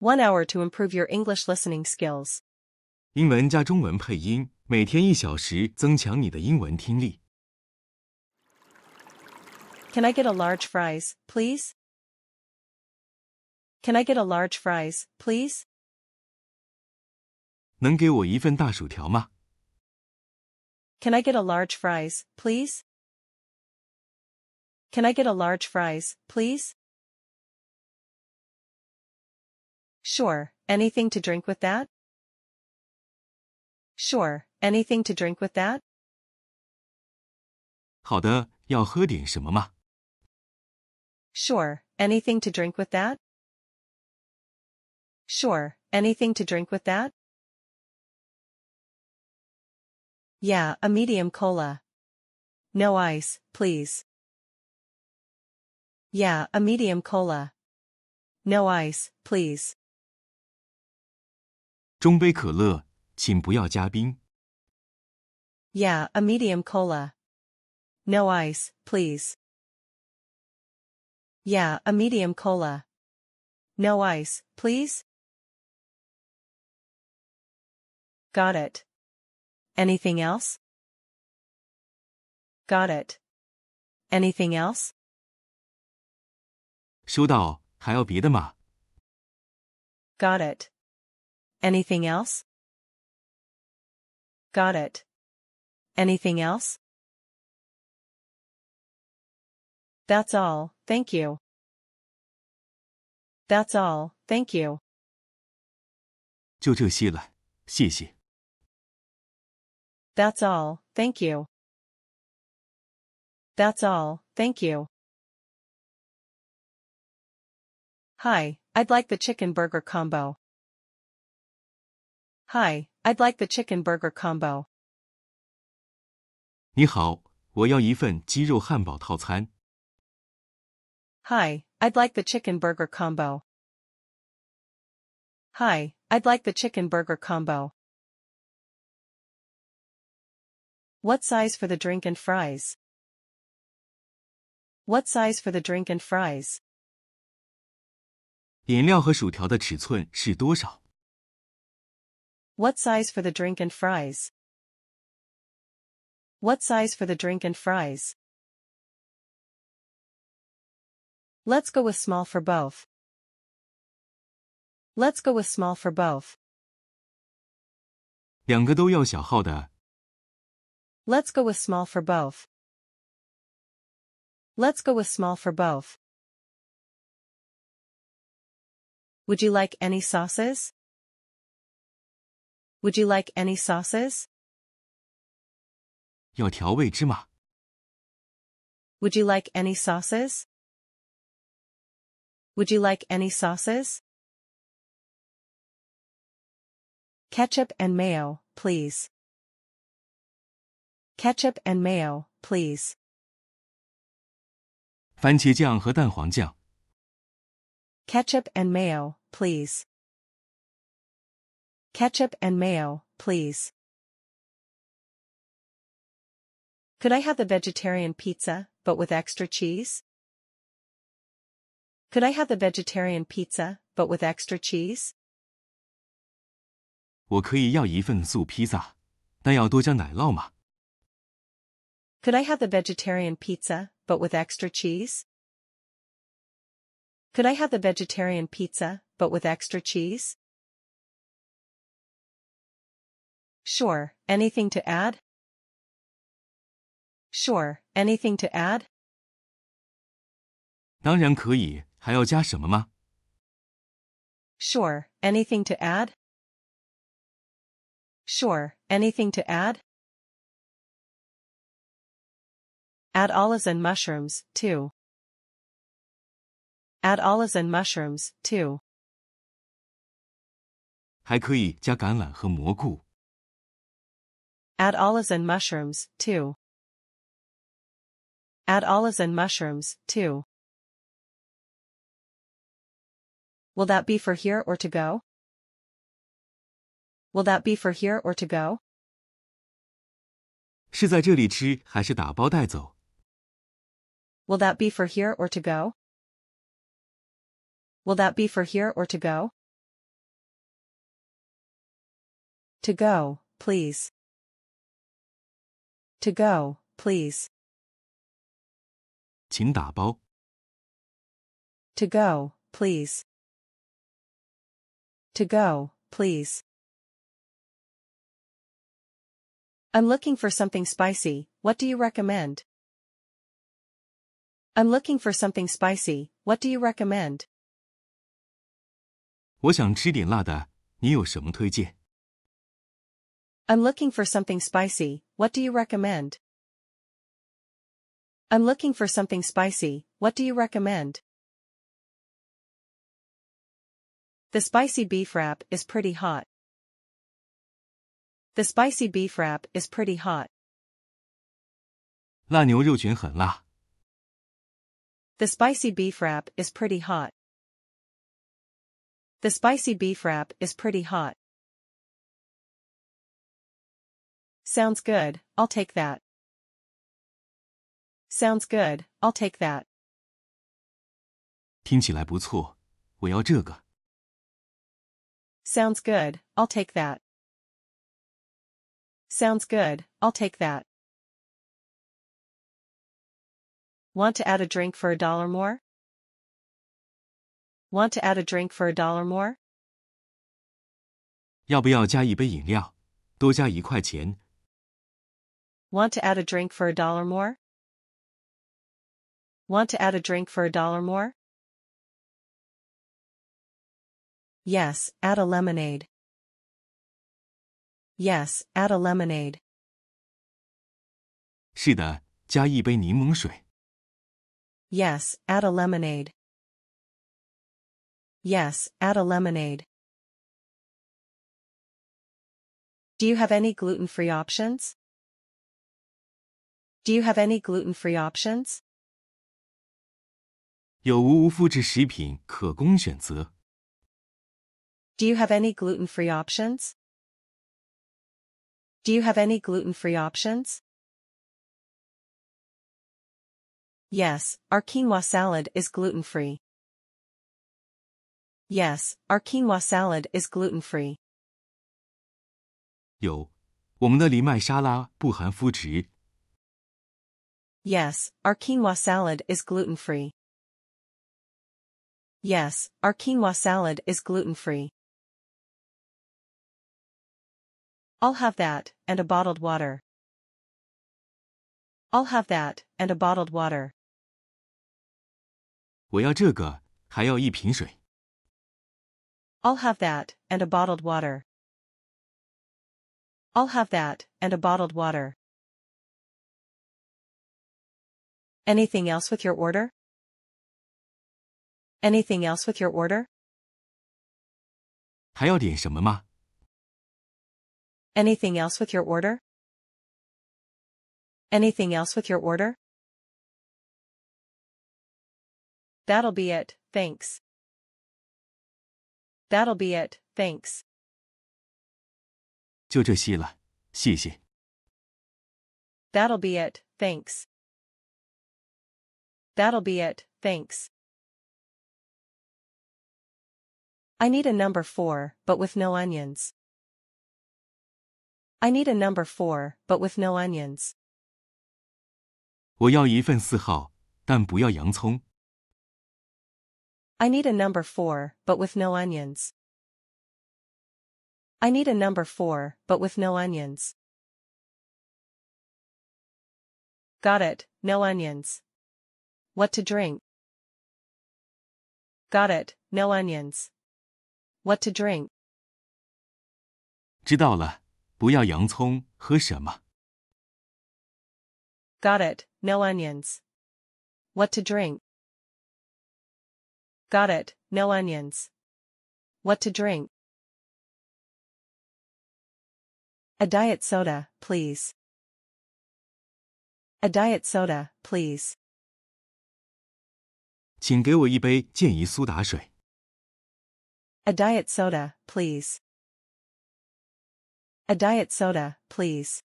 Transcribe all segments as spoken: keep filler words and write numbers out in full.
One hour to improve your English listening skills. 英文加中文配音，每天一小时，增强你的英文听力。 Can I get a large fries, please? Can I get a large fries, please? 能给我一份大薯条吗？ Can I get a large fries, please? Can I get a large fries, please? Sure, anything to drink with that? Sure, anything to drink with that? 好的，要喝点什么吗？ Sure, anything to drink with that? Sure, anything to drink with that? Yeah, a medium cola. No ice, please. Yeah, a medium cola. No ice, please. 中杯可乐，请不要加冰。 Yeah, a medium cola. No ice, please. Yeah, a medium cola. No ice, please. Got it. Anything else? Got it. Anything else? 收到，还要别的吗？ Got it. Anything else? Got it. Anything else? That's all, thank you. That's all, thank you. 就这些了，谢谢。 That's all, thank you. That's all, thank you. Hi, I'd like the chicken burger combo. Hi, I'd like the chicken burger combo. 你好，我要一份鸡肉汉堡套餐。 Hi, I'd like the chicken burger combo. Hi, I'd like the chicken burger combo. What size for the drink and fries? What size for the drink and fries? 饮料和薯条的尺寸是多少？ What size for the drink and fries? What size for the drink and fries? Let's go with small for both. Let's go with small for both. 两个都要小号的。 Let's go with small for both. Let's go with small for both. Would you like any sauces? Would you like any sauces? 要调味芝麻。 Would you like any sauces? Would you like any sauces? Ketchup and mayo, please. Ketchup and mayo, please. 番茄酱和蛋黄酱。 Ketchup and mayo, please. Ketchup and mayo, please. Could I have the vegetarian pizza, but with extra cheese? Could I have the vegetarian pizza, but with extra cheese? 我可以要一份素披萨，但要多加奶酪吗？ Could I have the vegetarian pizza, but with extra cheese? Could I have the vegetarian pizza, but with extra cheese? Sure, anything to add? Sure, anything to add? 当然可以，还要加什么吗？ Sure, anything to add? Sure, anything to add? Add olives and mushrooms, too. Add olives and mushrooms, too. 还可以加橄榄和蘑菇。 Add olives and mushrooms, too. Add olives and mushrooms, too. Will that be for here or to go? Will that be for here or to go? 是在这里吃还是打包带走？ Will that be for here or to go? Will that be for here or to go? To go, please. To go, please. 请打包。 To go, please. To go, please. I'm looking for something spicy, what do you recommend? I'm looking for something spicy, what do you recommend? 我想吃点辣的，你有什么推荐？ I'm looking for something spicy, what do you recommend? I'm looking for something spicy, what do you recommend? The spicy beef wrap is pretty hot. The spicy beef wrap is pretty hot. 辣牛肉卷很辣。 The spicy beef wrap is pretty hot. The spicy beef wrap is pretty hot. Sounds good, I'll take that. Sounds good, I'll take that. 听起来不错，我要这个。 Sounds good, I'll take that. Sounds good, I'll take that. Want to add a drink for a dollar more? Want to add a drink for a dollar more? 要不要加一杯饮料？多加一块钱。 Want to add a drink for a dollar more? Want to add a drink for a dollar more? Yes, add a lemonade. Yes, add a lemonade. 是的，加一杯柠檬水。 Yes, add a lemonade. Yes, add a lemonade. Do you have any gluten-free options? Do you have any gluten-free options? 有无无麸质食品可供选择。 Do you have any gluten-free options? Do you have any gluten-free options? Yes, our quinoa salad is gluten-free. Yes, our quinoa salad is gluten-free. 有，我们的藜麦沙拉不含麸质。 Yes, our quinoa salad is gluten-free. Yes, our quinoa salad is gluten-free. I'll have that, and a bottled water. I'll have that, and a bottled water. 我要这个，还要一瓶水。 I'll have that, and a bottled water. I'll have that, and a bottled water. Anything else with your order? Anything else with your order? 还要点什么吗？ Anything else with your order? Anything else with your order? That'll be it, thanks. That'll be it, thanks. 就这些了，谢谢。 That'll be it, thanks. That'll be it, thanks. I need a number four, but with no onions. I need a number four, but with no onions. 我要一份四号，但不要洋葱。 I need a number four, but with no onions. I need a number four, but with no onions. Got it, no onions. What to drink? Got it, no onions. What to drink? 知道了，不要洋葱，喝什么？ Got it, no onions. What to drink? Got it, no onions. What to drink? A diet soda, please. A diet soda, please. 请给我一杯健怡苏打水。 A diet soda, please. A diet soda, please.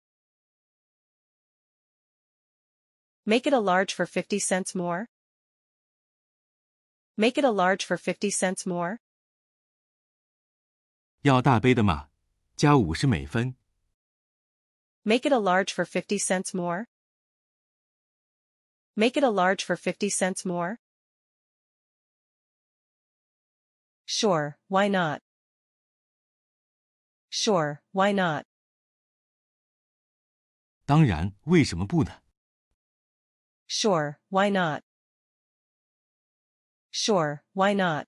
Make it a large for fifty cents more. Make it a large for fifty cents more. 要大杯的吗？ 加五十美分。 Make it a large for fifty cents more. Make it a large for fifty cents more. Sure, why not? Sure, why not? 当然，为什么不呢？ Sure, why not? Sure, why not?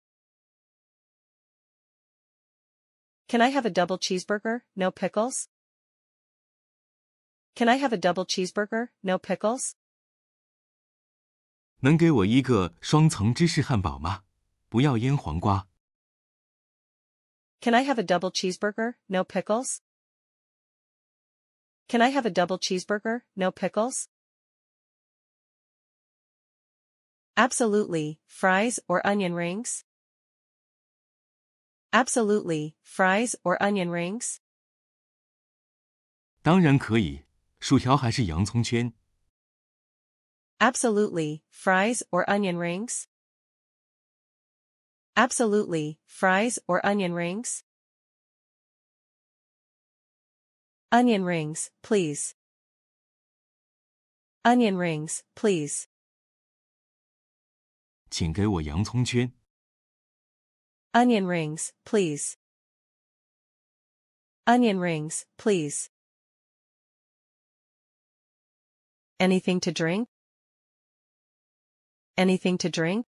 Can I have a double cheeseburger, no pickles? Can I have a double cheeseburger, no pickles? 能给我一个双层芝士汉堡吗？不要腌黄瓜。 Can I have a double cheeseburger, no pickles? Can I have a double cheeseburger, no pickles? Absolutely, fries or onion rings? Absolutely, fries or onion rings? 当然可以，薯条还是洋葱圈？ Absolutely, fries or onion rings? Absolutely, fries or onion rings? Onion rings, please. Onion rings, please. 请给我洋葱圈。 Onion rings, please. Onion rings, please. Anything to drink? Anything to drink?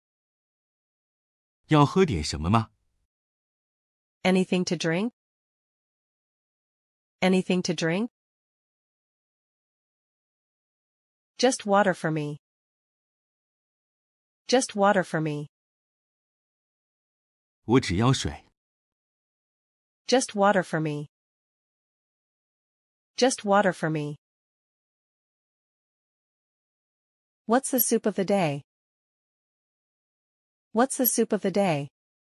要喝点什么吗？ Anything to drink? Anything to drink? Just water for me. Just water for me. 我只要水。 Just water for me. Just water for me. What's the soup of the day? What's the soup of the day?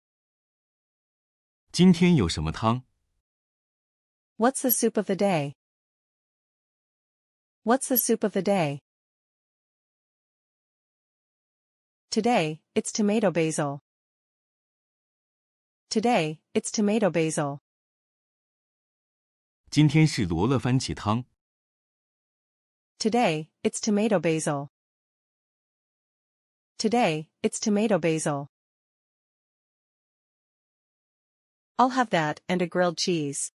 今天有什么汤？ What's the soup of the day? What's the soup of the day? Today, it's tomato basil. Today, it's tomato basil. 今天是罗勒番茄汤。 Today, it's tomato basil. Today, it's tomato basil. I'll have that and a grilled cheese.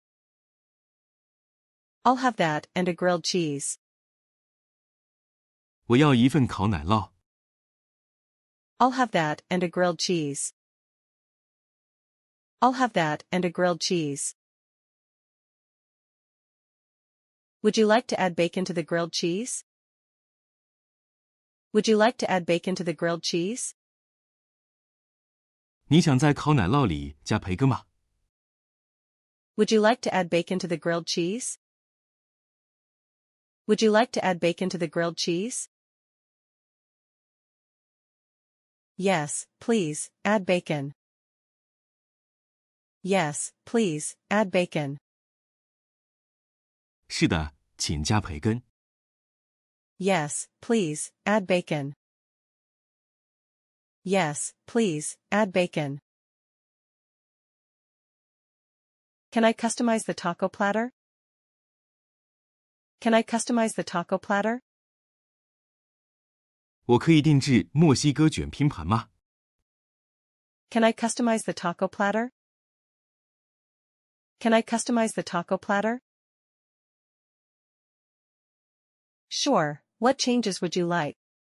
I'll have that and a grilled cheese. 我要一份烤奶酪。 I'll have that and a grilled cheese. I'll have that and a grilled cheese. Would you like to add bacon to the grilled cheese? Would you like to add bacon to the grilled cheese? 你想在烤奶酪里加培根吗？ Would you like to add bacon to the grilled cheese? Would you like to add bacon to the grilled cheese? Yes, please, add bacon. Yes, please, add bacon. 是的，请加培根。 Yes, please, add bacon. Yes, please, add bacon. Can I customize the taco platter? Can I customize the taco platter? 我可以定制墨西哥卷拼盘吗？ Can I customize the taco platter? Can I customize the taco platter? Sure, what changes would you like?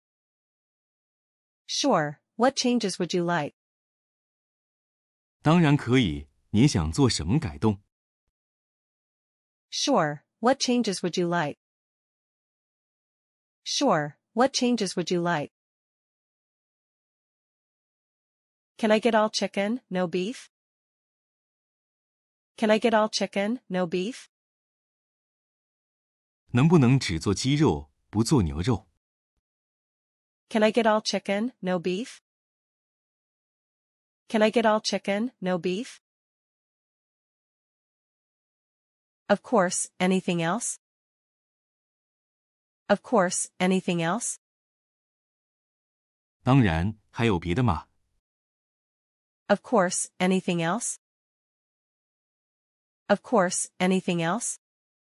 Sure, what changes would you like? 当然可以，你想做什么改动？ Sure, what changes would you like? Sure, what changes would you like? Can I get all chicken, no beef? Can I get all chicken, no beef? 能不能只做鸡肉，不做牛肉？ Can I get all chicken, no beef? Can I get all chicken, no beef? Of course, anything else? Of course, anything else? 当然，还有别的吗？ Of course, anything else? Of course, anything else?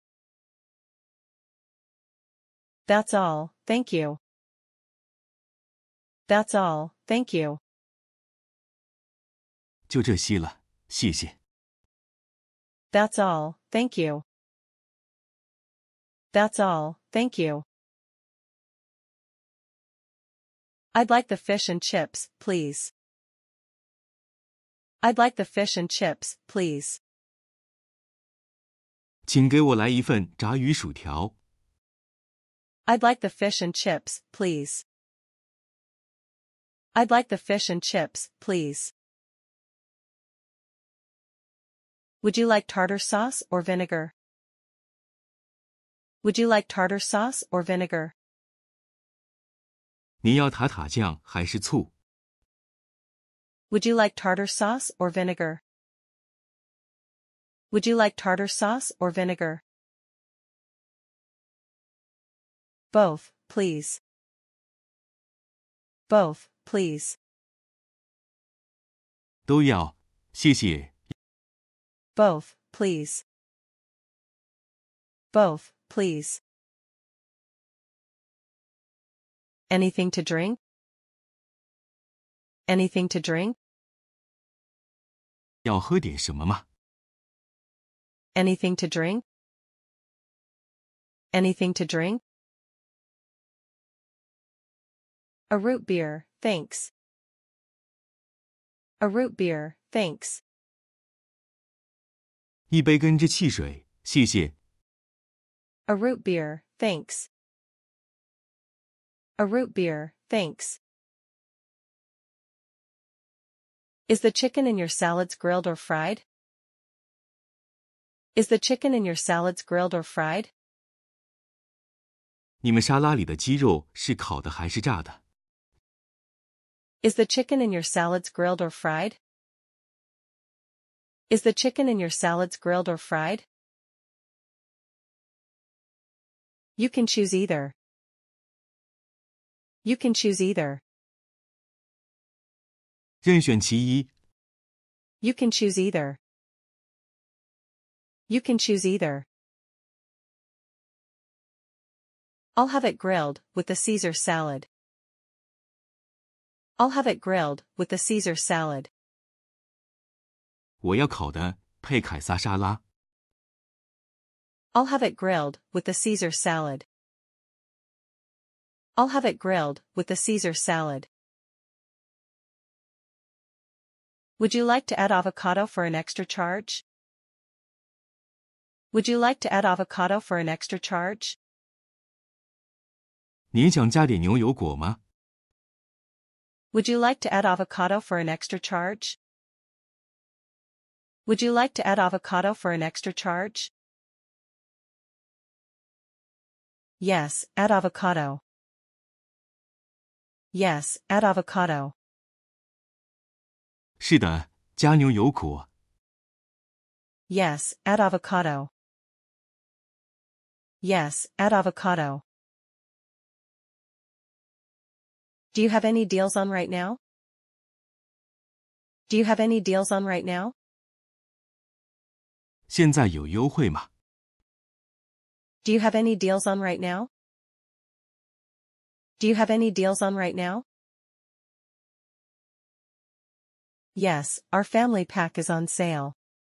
That's all, thank you. That's all, thank you. 就这些了，谢谢。 That's all, thank you. That's all, thank you. I'd like the fish and chips, please. I'd like the fish and chips, please. 请给我来一份炸鱼薯条。 I'd like the fish and chips, please. I'd like the fish and chips, please. Would you like tartar sauce or vinegar? Would you like tartar sauce or vinegar? 你要塔塔酱还是醋？ Would you like tartar sauce or vinegar? Would you like tartar sauce or vinegar? Both, please. Both, please. 都要，谢谢。 Both, please. Both, please. Anything to drink? Anything to drink? 要喝点什么吗？ Anything to drink? Anything to drink? A root beer, thanks. A root beer, thanks. 一杯根治汽水，谢谢。 A root beer, thanks. A root beer, thanks. Is the chicken in your salads grilled or fried? Is the chicken in your salads grilled or fried? 你们沙拉里的鸡肉是烤的还是炸的？ Is the chicken in your salads grilled or fried? Is the chicken in your salads grilled or fried? You can choose either. You can choose either. 任选其一。 You can choose either. You can choose either. I'll have it grilled with the Caesar salad. I'll have it grilled with the Caesar salad. 我要烤的，配凯撒沙拉。 I'll have it grilled with the Caesar salad. I'll have it grilled with the Caesar salad. Would you like to add avocado for an extra charge? Would you like to add avocado for an extra charge? 您想加点牛油果吗？ Would you like to add avocado for an extra charge? Would you like to add avocado for an extra charge? Yes, add avocado. Yes, add avocado. 是的，加牛油果。 Yes, add avocado. Yes, add avocado. Do you have any deals on right now? Do you have any deals on right now? 现在有优惠吗？ Do you have any deals on right now? Do you have any deals on right now? Yes, our family pack is on sale.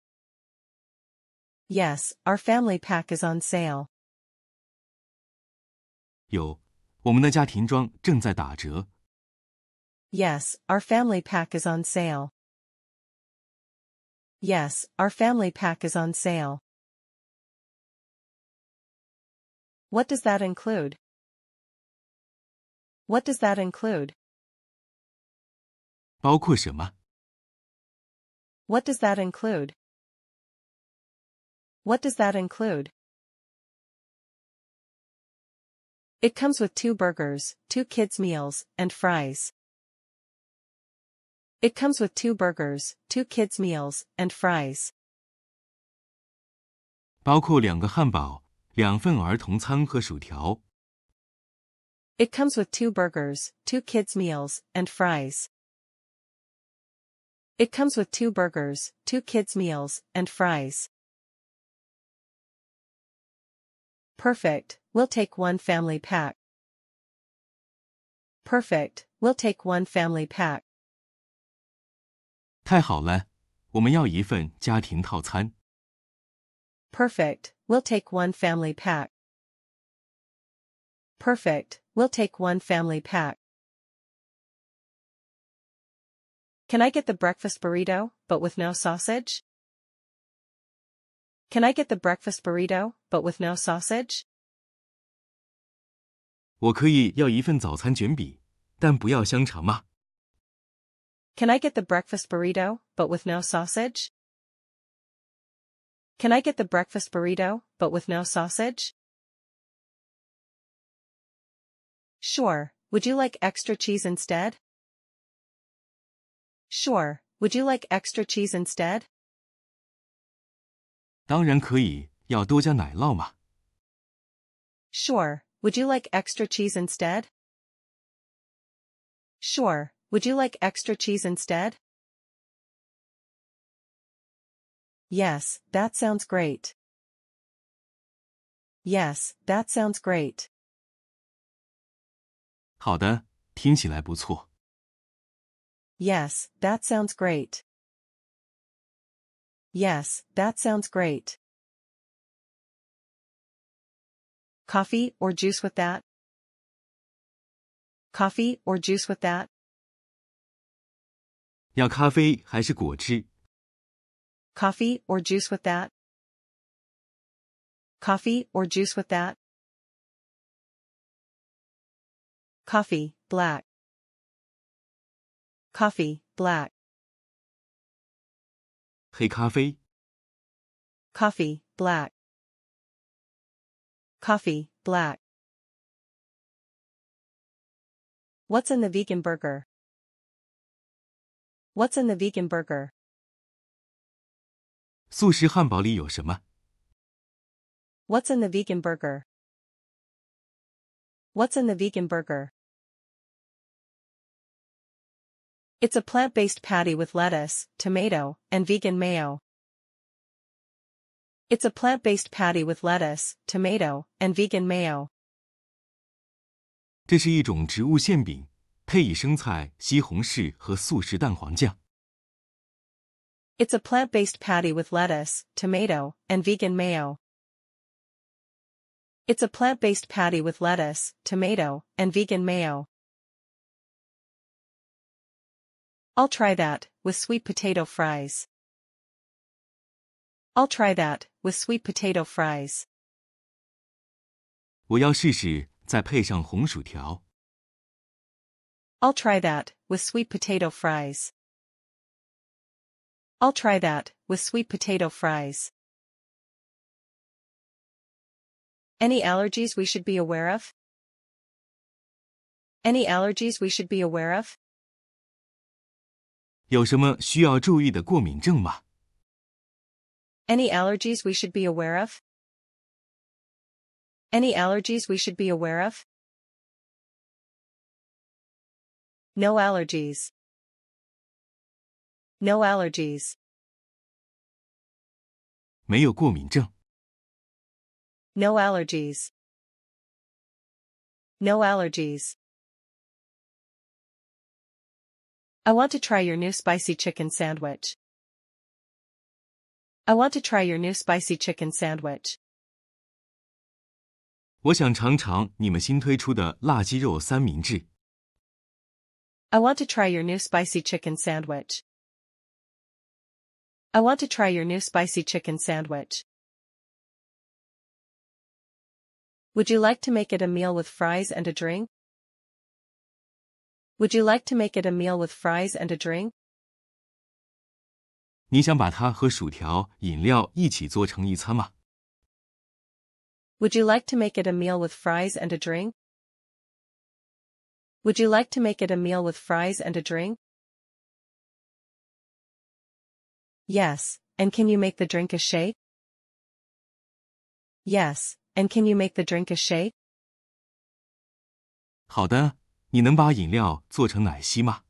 Yes, our family pack is on sale. 有，我们的家庭装正在打折。 Yes, our family pack is on sale. Yes, our family pack is on sale. What does that include? What does that include? 包括什么？ What does that include? What does that include? It comes with two burgers, two kids' meals, and fries. It comes with two burgers, two kids' meals, and fries. 包括两个汉堡、两份儿童餐和薯条。 It comes with two burgers, two kids' meals, and fries. It comes with two burgers, two kids' meals, and fries. Perfect, we'll take one family pack. Perfect, we'll take one family pack. 太好了，我们要一份家庭套餐。 Perfect, we'll take one family pack. Perfect, we'll take one family pack. Can I get the breakfast burrito, but with no sausage? Can I get the breakfast burrito, but with no sausage? 我可以要一份早餐卷饼，但不要香肠吗？ Can I get the breakfast burrito, but with no sausage? Can I get the breakfast burrito, but with no sausage? Sure, would you like extra cheese instead? Sure, would you like extra cheese instead? 当然可以，要多加奶酪吗？ Sure, would you like extra cheese instead? Sure, would you like extra cheese instead? Yes, that sounds great. Yes, that sounds great. 好的，听起来不错。 Yes, that sounds great. Yes, that sounds great. Coffee or juice with that? Coffee or juice with that? 要咖啡还是果汁？ Coffee or juice with that? Coffee or juice with that? Coffee, black. Coffee, black. 黑咖啡。 Coffee, black. Coffee, black. What's in the vegan burger? What's in the vegan burger? 素食汉堡里有什么？ What's in the vegan burger? What's in the vegan burger? It's a plant-based patty with lettuce, tomato, and vegan mayo. It's a plant-based patty with lettuce, tomato, and vegan mayo. 这是一种植物馅饼，配以生菜、西红柿和素食蛋黄酱。 It's a plant-based patty with lettuce, tomato, and vegan mayo. It's a plant-based patty with lettuce, tomato, and vegan mayo. I'll try that, with sweet potato fries. I'll try that, with sweet potato fries. 我要试试，再配上红薯条。 I'll try that, with sweet potato fries. I'll try that, with sweet potato fries. Any allergies we should be aware of? Any allergies we should be aware of? 有什么需要注意的过敏症吗？ Any allergies we should be aware of? Any allergies we should be aware of? No allergies. No allergies. 没有过敏症。 No allergies. No allergies. I want to try your new spicy chicken sandwich. I want to try your new spicy chicken sandwich. 我想尝尝你们新推出的辣鸡肉三明治。 I want to try your new spicy chicken sandwich. I want to try your new spicy chicken sandwich. Would you like to make it a meal with fries and a drink? Would you like to make it a meal with fries and a drink? 你想把它和薯条、饮料一起做成一餐吗？ Would you like to make it a meal with fries and a drink? Would you like to make it a meal with fries and a drink? Yes, and can you make the drink a shake? Yes, and can you make the drink a shake? 好的，你能把饮料做成奶昔吗？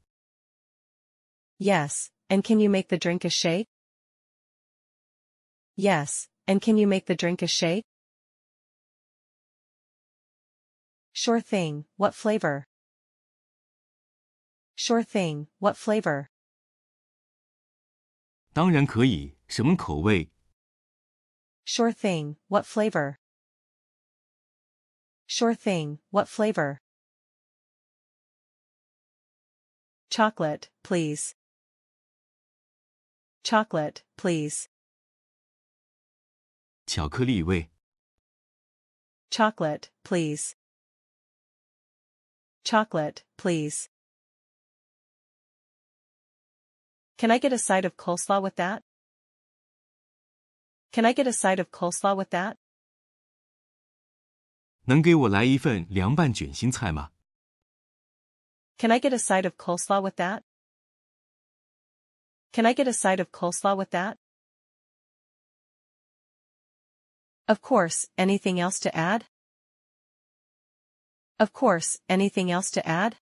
Yes, and can you make the drink a shake? Yes, and can you make the drink a shake? Sure thing, what flavor? Sure thing, what flavor? 当然可以，什么口味？ Sure thing, what flavor? Sure thing, what flavor? Chocolate, please. Chocolate, please. 巧克力味。 Chocolate, please. Chocolate, please. Can I get a side of coleslaw with that? Can I get a side of coleslaw with that? 能给我来一份凉拌卷心菜吗？ Can I get a side of coleslaw with that? Can I get a side of coleslaw with that? Of course, anything else to add? Of course, anything else to add?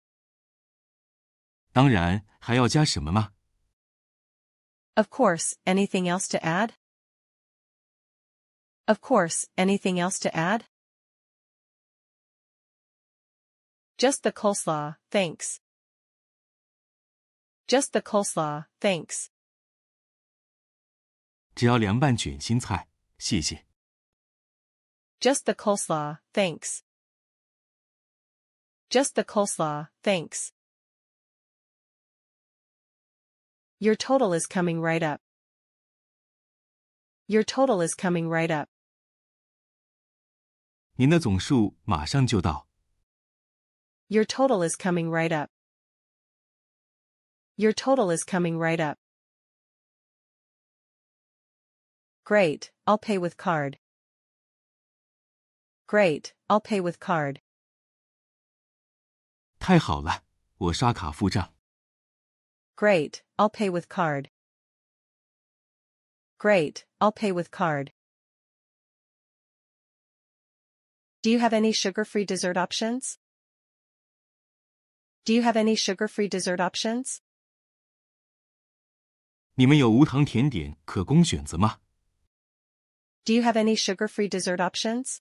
当然，还要加什么吗？ Of course, anything else to add? Of course, anything else to add? Just the coleslaw, thanks. Just the coleslaw, thanks. 只要凉拌卷心菜，谢谢。 Just the coleslaw, thanks. Just the coleslaw, thanks. Your total is coming right up. Your total is coming right up. 您的总数马上就到。 Your total is coming right up. Your total is coming right up. Great, I'll pay with card. Great, I'll pay with card. 太好了，我刷卡付账。 Great, I'll pay with card. Great, I'll pay with card. Do you have any sugar-free dessert options? Do you have any sugar-free dessert options? 你们有无糖甜点可供选择吗？ Do you have any sugar-free dessert options?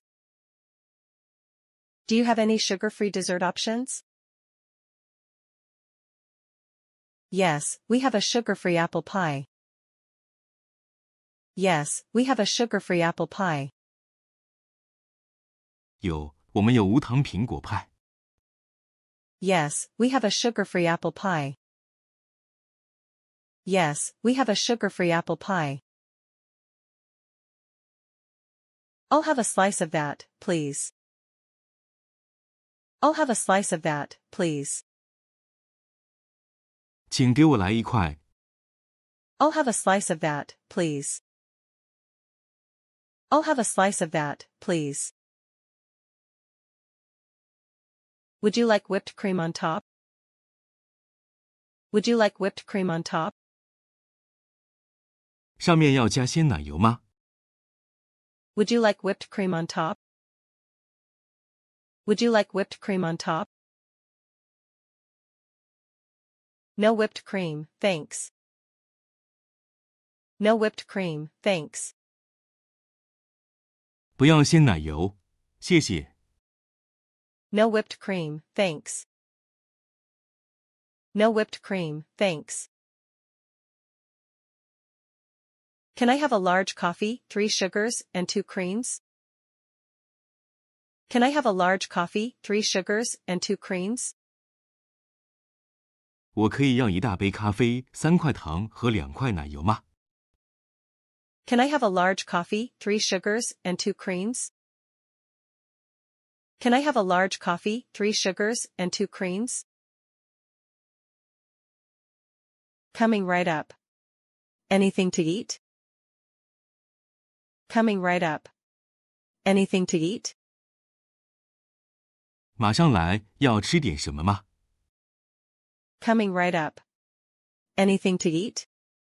Do you have any sugar-free dessert options? Yes, we have a sugar-free apple pie. Yes, we have a sugar-free apple pie. 有，我们有无糖苹果派。 Yes, we have a sugar-free apple pie. Yes, we have a sugar-free apple pie. I'll have a slice of that, please. I'll have a slice of that, please. 请给我来一块。 I'll have a slice of that, please. I'll have a slice of that, please. Would you like whipped cream on top? Would you like whipped cream on top? 上面要加鲜奶油吗？ Would you like whipped cream on top? Would you like whipped cream on top? No whipped cream, thanks. No whipped cream, thanks. 不要鲜奶油，谢谢。 No whipped cream, thanks. No whipped cream, thanks. Can I have a large coffee, three sugars, and two creams? Can I have a large coffee, three sugars, and two creams? 我可以要一大杯咖啡、三块糖和两块奶油吗？ Can I have a large coffee, three sugars, and two creams? Can I have a large coffee, three sugars, and two creams? Coming right up. Anything to eat? Coming right up. Anything to eat? 马上来，要吃点什么吗？ Coming right up. Anything to eat?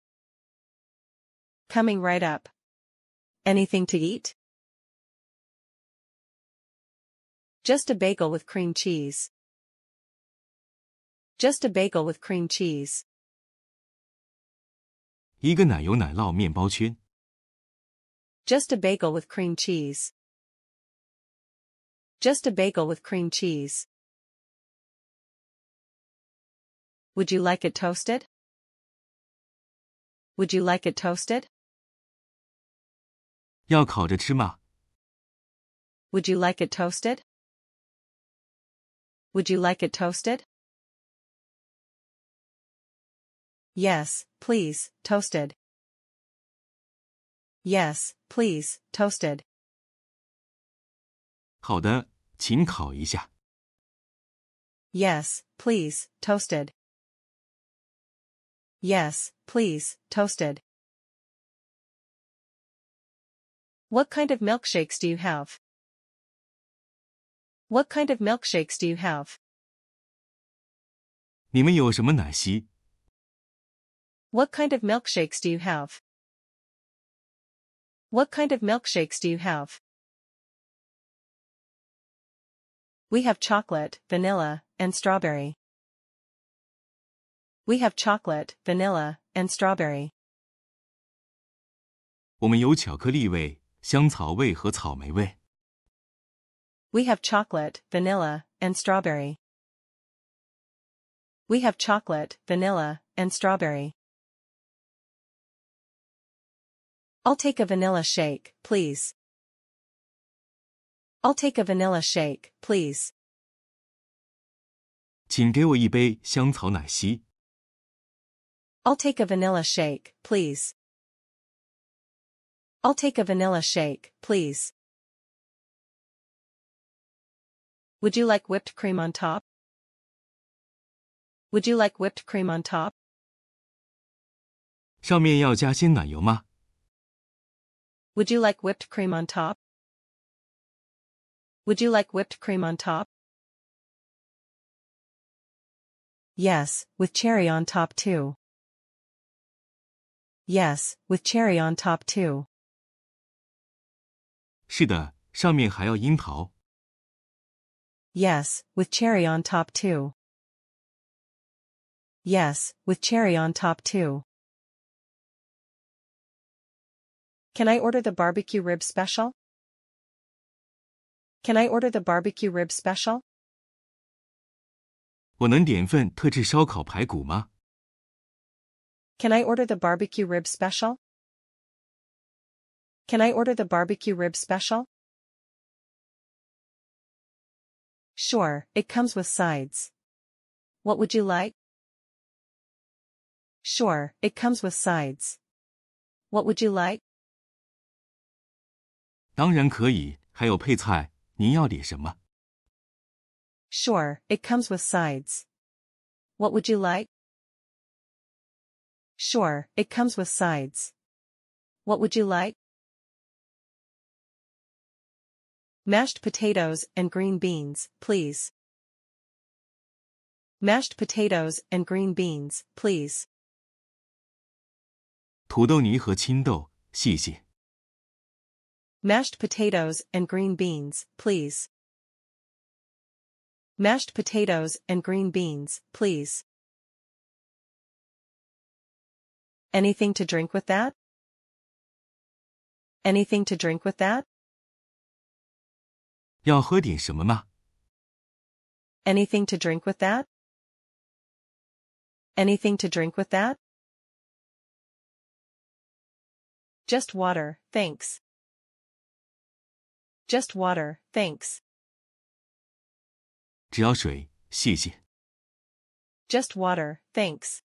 Coming right up. Anything to eat? Just a bagel with cream cheese. Just a bagel with cream cheese. 一个奶油奶酪面包圈。 Just a bagel with cream cheese. Just a bagel with cream cheese. Would you like it toasted? Would you like it toasted? 要烤着吃吗？ Would you like it toasted? Would you like it toasted? Yes, please, toasted. Yes, please, toasted. 好的，请烤一下。 Yes, please, toasted. Yes, please, toasted. What kind of milkshakes do you have? What kind of milkshakes do you have? 你们有什么奶昔？ What kind of milkshakes do you have? What kind of milkshakes do you have? We have chocolate, vanilla, and strawberry. We have chocolate, vanilla, and strawberry. 我们有巧克力味、香草味和草莓味。 We have chocolate, vanilla, and strawberry. We have chocolate, vanilla, and strawberry. I'll take a vanilla shake, please. I'll take a vanilla shake, please. 请给我一杯香草奶昔。 I'll take a vanilla shake, please. I'll take a vanilla shake, please. Would you like whipped cream on top? Would you like whipped cream on top? 上面要加鲜奶油吗？ Would you like whipped cream on top? Would you like whipped cream on top? Yes, with cherry on top too. Yes, with cherry on top too. 是的，上面还要樱桃。 Yes, with cherry on top too. Yes, with cherry on top too. Can I order the barbecue rib special? Can I order the barbecue rib special? 我能点份特制烧烤排骨吗？ Can I order the barbecue rib special? Can I order the barbecue rib special? Sure, it comes with sides. What would you like? Sure, it comes with sides. What would you like? 当然可以，还有配菜，您要点什么？ Sure, it comes with sides. What would you like? Sure, it comes with sides. What would you like? Mashed potatoes and green beans, please. Mashed potatoes and green beans, please. 土豆泥和青豆，谢谢。 Mashed potatoes and green beans, please. Mashed potatoes and green beans, please. Anything to drink with that? Anything to drink with that? 要喝点什么吗？ Anything to drink with that? Anything to drink with that? Just water, thanks. Just water, thanks. 只要水，谢谢。 Just water, thanks.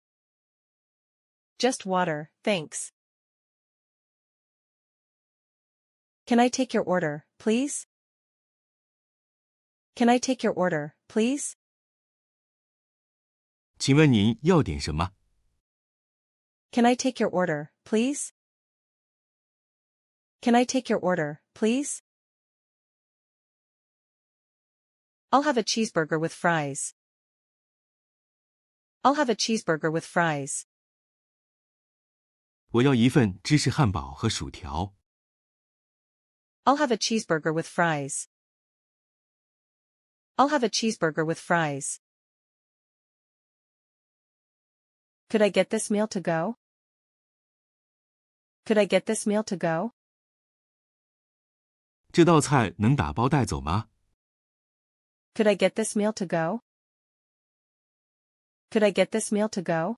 Just water, thanks. Can I take your order, please? Can I take your order, please? 请问您要点什么？ Can I take your order, please? Can I take your order, please? I'll have a cheeseburger with fries. I'll have a cheeseburger with fries. 我要一份芝士汉堡和薯条。 I'll have a cheeseburger with fries. I'll have a cheeseburger with fries. Could I get this meal to go? Could I get this meal to go? 这道菜能打包带走吗？ Could I get this meal to go? Could I get this meal to go?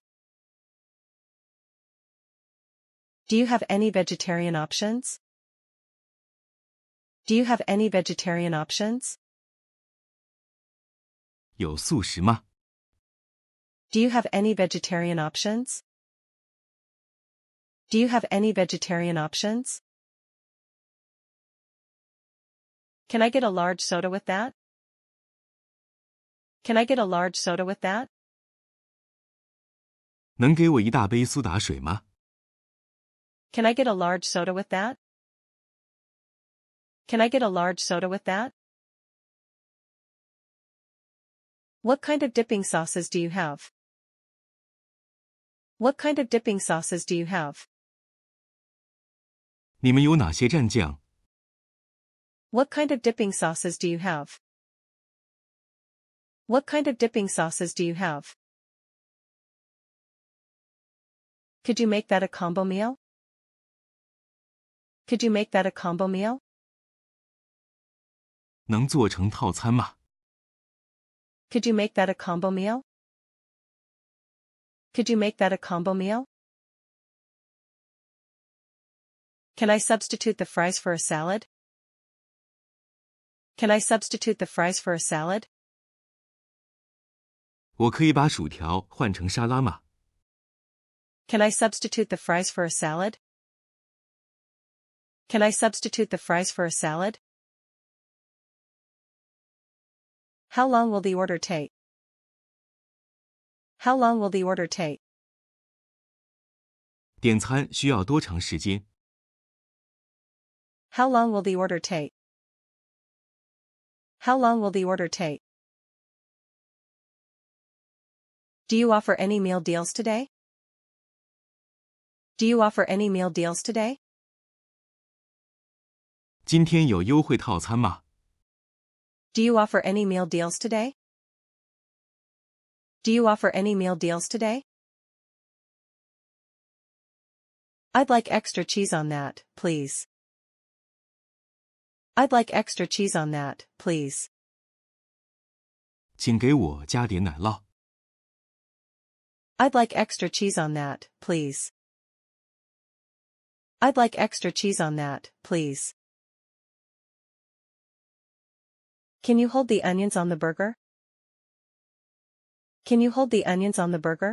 Do you have any vegetarian options? Do you have any vegetarian options? 有素食吗？ Do you have any vegetarian options? Do you have any vegetarian options? Can I get a large soda with that? Can I get a large soda with that? 能给我一大杯苏打水吗？ Can I get a large soda with that? Can I get a large soda with that? What kind of dipping sauces do you have? What kind of dipping sauces do you have? 你们有哪些蘸酱？ What kind of dipping sauces do you have? What kind of dipping sauces do you have? Could you make that a combo meal? Could you make that a combo meal? 能做成套餐吗？ Could you make that a combo meal? Could you make that a combo meal? Can I substitute the fries for a salad? Can I substitute the fries for a salad? 我可以把薯条换成沙拉吗？ Can I substitute the fries for a salad? Can I substitute the fries for a salad? How long will the order take? How long will the order take? 点餐需要多长时间？ How long will the order take? How long will the order take? Do you offer any meal deals today? Do you offer any meal deals today? 今天有优惠套餐吗？ Do you offer any meal deals today? Do you offer any meal deals today? I'd like extra cheese on that, please. I'd like extra cheese on that, please. 请给我加点奶酪。 I'd like extra cheese on that, please. I'd like extra cheese on that, please. Can you hold the onions on the burger? Can you hold the onions on the burger?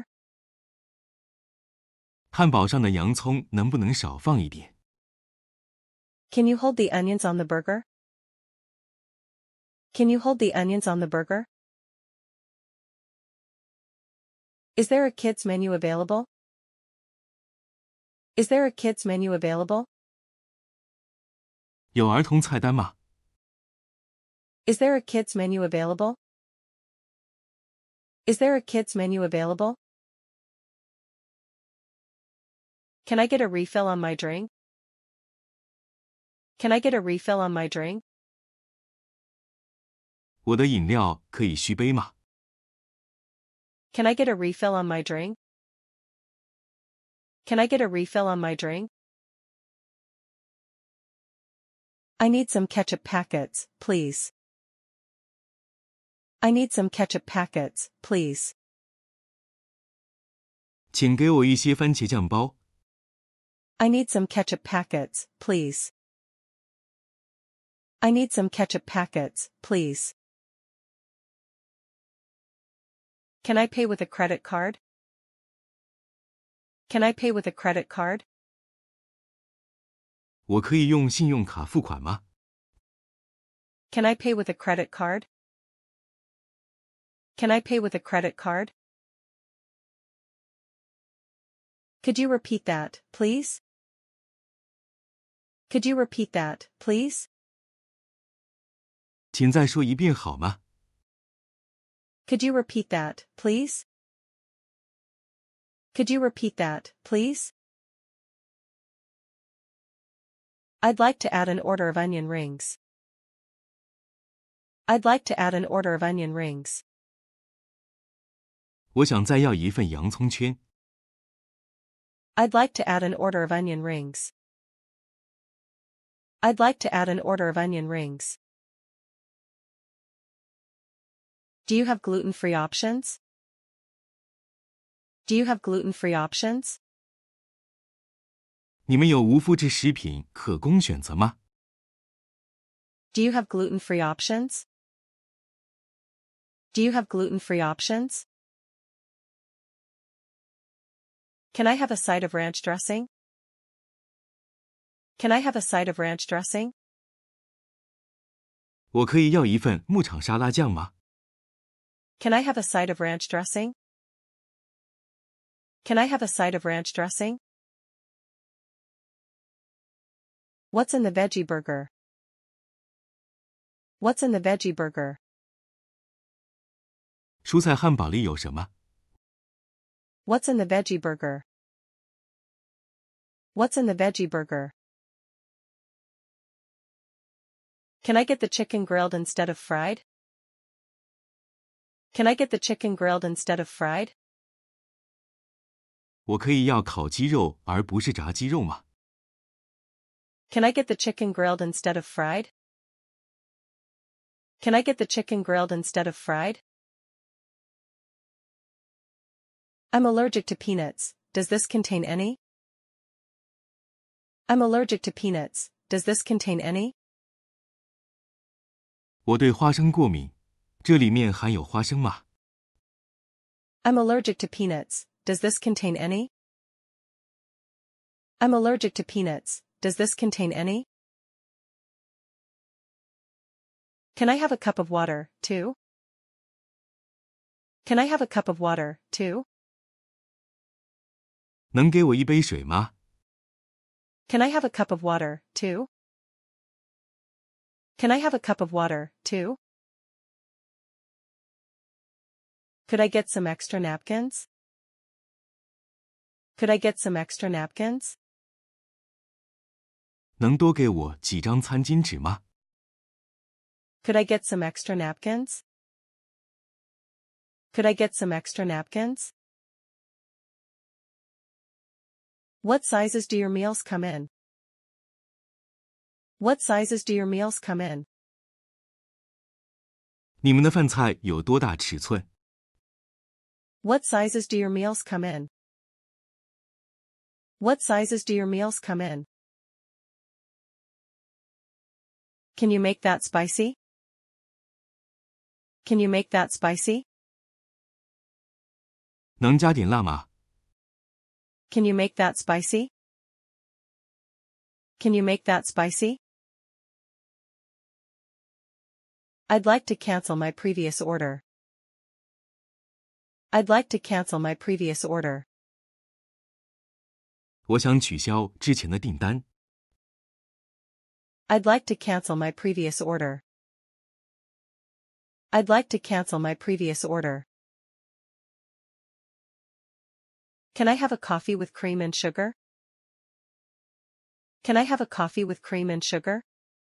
汉堡上的洋葱能不能少放一点？ Can you hold the onions on the burger? Can you hold the onions on the burger? Is there a kids menu available? Is there a kids menu available? 有儿童菜单吗？ Is there a kids menu available? Is there a kids menu available? Can I get a refill on my drink? Can I get a refill on my drink? 我的饮料可以续杯吗？ Can I get a refill on my drink? Can I get a refill on my drink? I need some ketchup packets, please. I need some ketchup packets, please. 请给我一些番茄酱包。 I need some ketchup packets, please. I need some ketchup packets, please. Can I pay with a credit card? Can I pay with a credit card? 我可以用信用卡付款吗？ Can I pay with a credit card? Can I pay with a credit card? Could you repeat that, please? Could you repeat that, please? 请再说一遍好吗？ Could you repeat that, please? Could you repeat that, please? I'd like to add an order of onion rings. I'd like to add an order of onion rings. 我想再要一份洋葱圈。 I'd like to add an order of onion rings. I'd like to add an order of onion rings. Do you have gluten-free options? Do you have gluten-free options? 你们有无麸质食品可供选择吗？ Do you have gluten-free options? Do you have gluten-free options? Can I have a side of ranch dressing? Can I have a side of ranch dressing? 我可以要一份牧场沙拉酱吗？ Can I have a side of ranch dressing? Can I have a side of ranch dressing? What's in the veggie burger? What's in the veggie burger? 蔬菜汉堡里有什么？ What's in the veggie burger? What's in the veggie burger? Can I get the chicken grilled instead of fried? Can I get the chicken grilled instead of fried? 我可以要烤鸡肉而不是炸鸡肉吗？ Can I get the chicken grilled instead of fried? Can I get the chicken grilled instead of fried? I'm allergic to peanuts. Does this contain any? I'm allergic to peanuts. Does this contain any? 我对花生过敏，这里面含有花生吗？ I'm allergic to peanuts. Does this contain any? I'm allergic to peanuts. Does this contain any? Can I have a cup of water, too? Can I have a cup of water, too? 能给我一杯水吗？ Can I have a cup of water, too? Can I have a cup of water, too? Could I get some extra napkins? Could I get some extra napkins? 能多给我几张餐巾纸吗？ Could I get some extra napkins? Could I get some extra napkins? What sizes do your meals come in? What sizes do your meals come in? 你们的饭菜有多大尺寸？ What sizes do your meals come in? What sizes do your meals come in? Can you make that spicy? Can you make that spicy? 能加点辣吗？ Can you make that spicy? Can you make that spicy? I'd like to cancel my previous order. I'd like to cancel my previous order. 我想取消之前的订单。 I'd like to cancel my previous order. I'd like to cancel my previous order. Can I have a coffee with cream and sugar? Can I have a coffee with cream and sugar?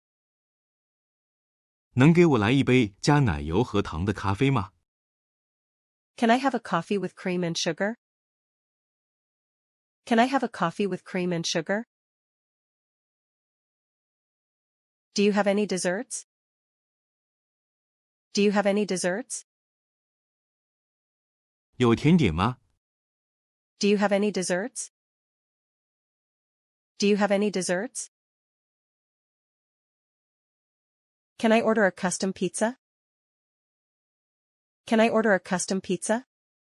能给我来一杯加奶油和糖的咖啡吗？ Can I have a coffee with cream and sugar? Can I have a coffee with cream and sugar? Do you have any desserts? Do you have any desserts? 有甜点吗？ Do you have any desserts? Do you have any desserts? Can I order a custom pizza? Can I order a custom pizza?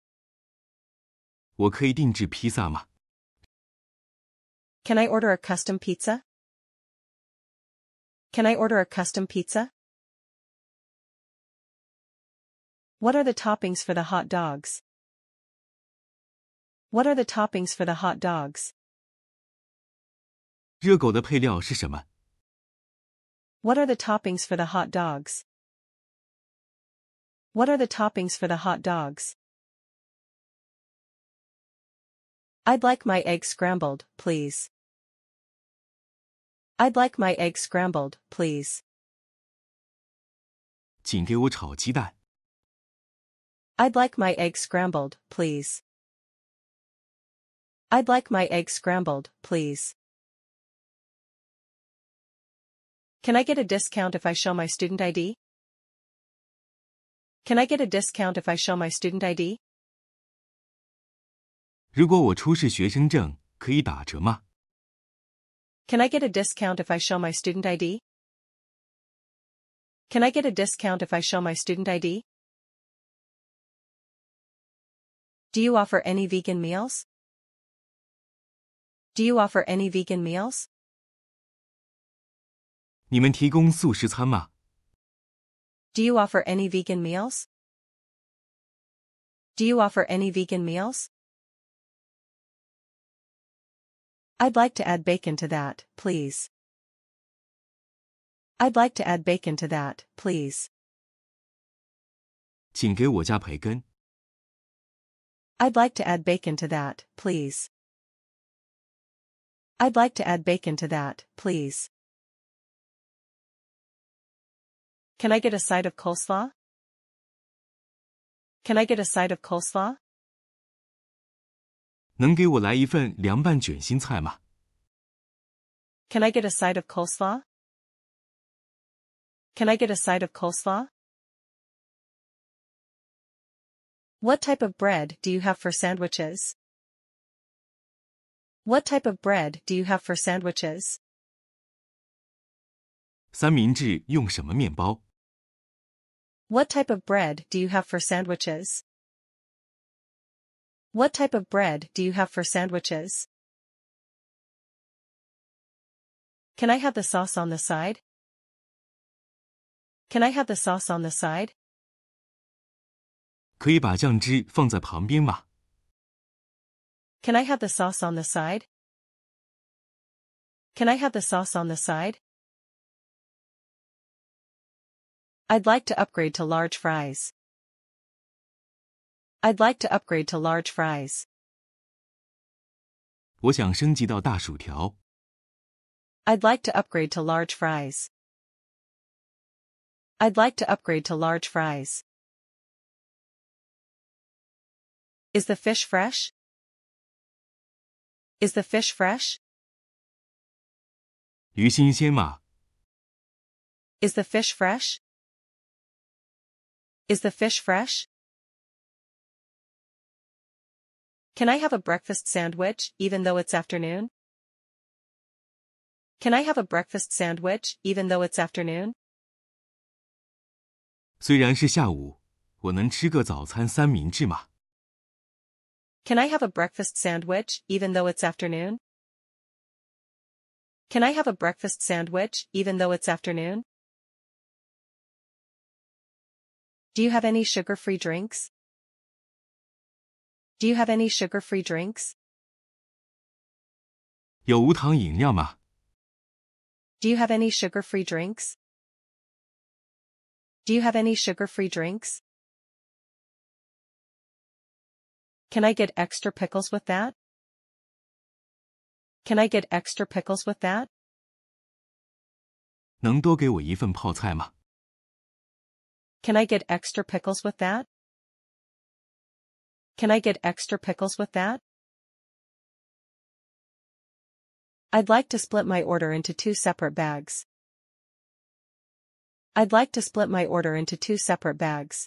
我可以定制披萨吗？ Can I order a custom pizza? Can I order a custom pizza? What are the toppings for the hot dogs? What are the toppings for the hot dogs? 热狗的配料是什么？ What are the toppings for the hot dogs? What are the toppings for the hot dogs? I'd like my egg scrambled, please. I'd like my egg scrambled, please. 请给我炒鸡蛋。 I'd like my egg scrambled, please. I'd like my egg scrambled, please. Can I get a discount if I show my student I D? Can I get a discount if I show my student I D? 如果我出示学生证，可以打折吗？ Can I get a discount if I show my student I D? Can I get a discount if I show my student I D? Do you offer any vegan meals? Do you offer any vegan meals? 你们提供素食餐吗？ Do you offer any vegan meals? Do you offer any vegan meals? I'd like to add bacon to that, please. I'd like to add bacon to that, please. 请给我加培根。 I'd like to add bacon to that, please. I'd like to add bacon to that, please. Can I get a side of coleslaw? Can I get a side of coleslaw? 能给我来一份凉拌卷心菜吗？ Can I get a side of coleslaw? Can I get a side of coleslaw? What type of bread do you have for sandwiches? What type of bread do you have for sandwiches? 三明治用什么面包？ What type of bread do you have for sandwiches? What type of bread do you have for sandwiches? Can I have the sauce on the side? Can I have the sauce on the side? 可以把酱汁放在旁边吗？ Can I have the sauce on the side? Can I have the sauce on the side? I'd like to upgrade to large fries. I'd like to upgrade to large fries. 我想升级到大薯条。 I'd like to upgrade to large fries. I'd like to upgrade to large fries. Is the fish fresh? Is the fish fresh? 鱼新鲜吗？ Is the fish fresh? Is the fish fresh? Can I have a breakfast sandwich, even though it's afternoon? Can I have a breakfast sandwich, even though it's afternoon? 虽然是下午，我能吃个早餐三明治吗？ Can I have a breakfast sandwich, even though it's afternoon? Can I have a breakfast sandwich, even though it's afternoon? Do you have any sugar-free drinks? Do you have any sugar-free drinks? 有无糖饮料吗？ Do you have any sugar-free drinks? Do you have any sugar-free drinks? Can I get extra pickles with that? Can I get extra pickles with that? 能多给我一份泡菜吗？ Can I get extra pickles with that? Can I get extra pickles with that? I'd like to split my order into two separate bags. I'd like to split my order into two separate bags.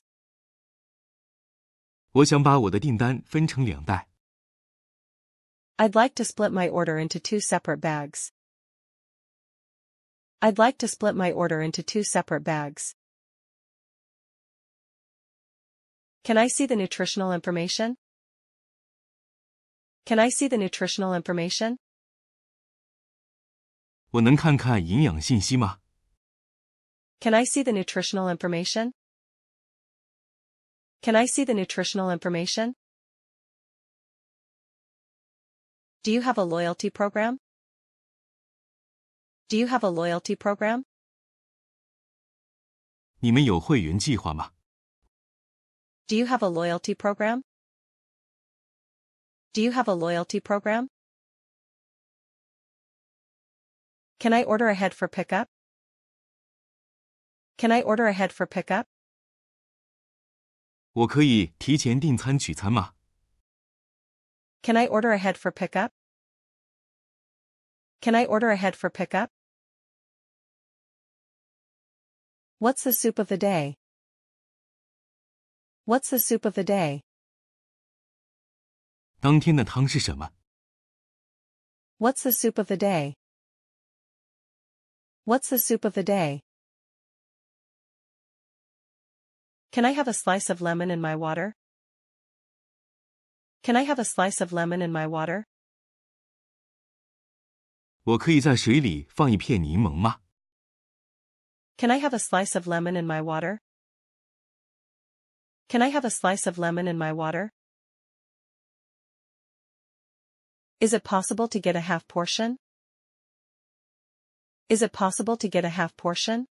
我想把我的订单分成两袋。 I'd like to split my order into two separate bags. I'd like to split my order into two separate bags. Can I see the nutritional information? Can I see the nutritional information? 我能看看营养信息吗？ Can I see the nutritional information? Can I see the nutritional information? Do you have a loyalty program? Do you have a loyalty program? 你们有会员计划吗？ Do you have a loyalty program? Do you have a loyalty program? Can I order ahead for pickup? Can I order ahead for pickup? 我可以提前订餐取餐吗？ Can I order ahead for pickup? Can I order ahead for pickup? What's the soup of the day? What's the soup of the day? 当天的汤是什么？ What's the soup of the day? What's the soup of the day? Can I have a slice of lemon in my water? Can I have a slice of lemon in my water? 我可以在水里放一片柠檬吗？ Can I have a slice of lemon in my water? Can I have a slice of lemon in my water? Is it possible to get a half portion? Is it possible to get a half portion?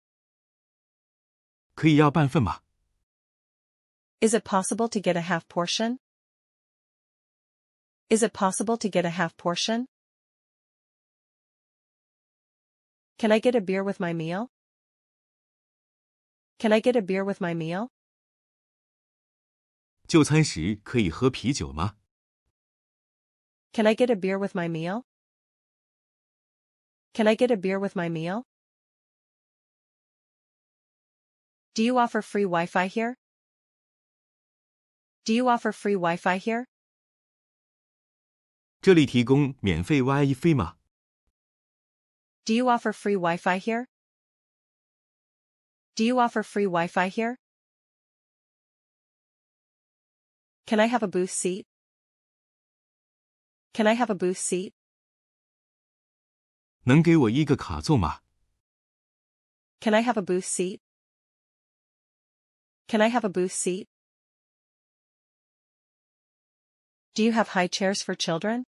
可以要半份吗？ Is it possible to get a half portion? Is it possible to get a half portion? Can I get a beer with my meal? Can I get a beer with my meal? 就餐时可以喝啤酒吗？ Can I get a beer with my meal? Can I get a beer with my meal? Do you offer free Wi-Fi here? Do you offer free Wi-Fi here? 这里提供免费 WiFi 吗？ Do you offer free Wi-Fi here? Do you offer free Wi-Fi here? Can I have a booth seat? Can I have a booth seat? 能给我一个卡座吗？ Can I have a booth seat? Can I have a booth seat? Do you have high chairs for children?